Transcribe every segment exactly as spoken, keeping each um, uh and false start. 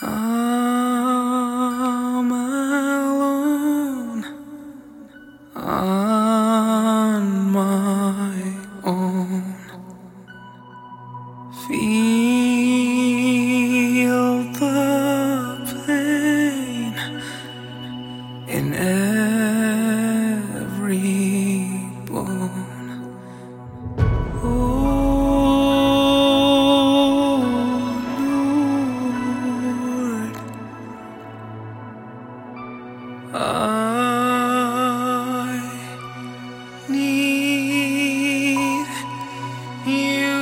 I'm alone on my own. Feel the pain in every bone. Oh Lord, I need you.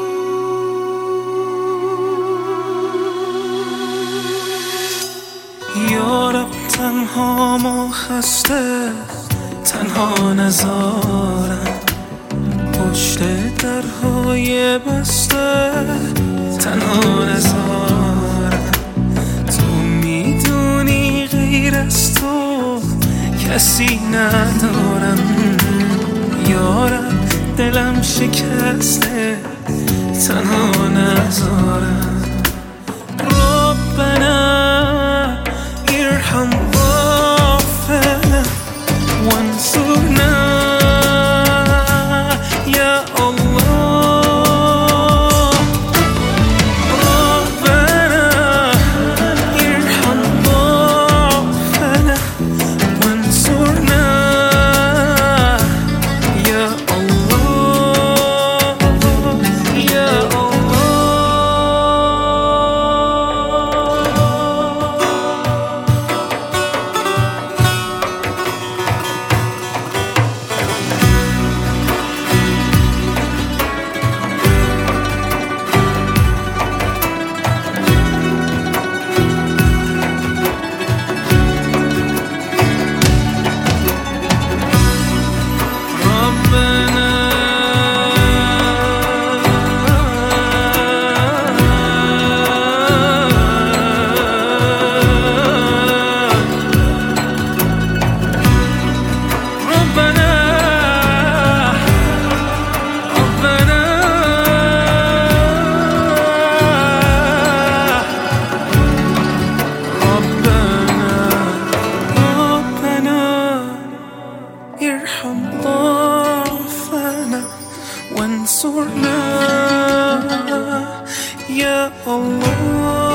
یارب تنها و خسته تنها نذارم، پشت درهای بسته تنها نذارم. تو میدونی غیر از تو کسی ندارم. یارب دلم شکسته تنها نذارم. ربنا ارحم ضعفنا وانصرنا يا الله. ربنا ارحم ضعفنا وانصرنا يا الله يا ارحم ضعفنا وانصرنا يا الله.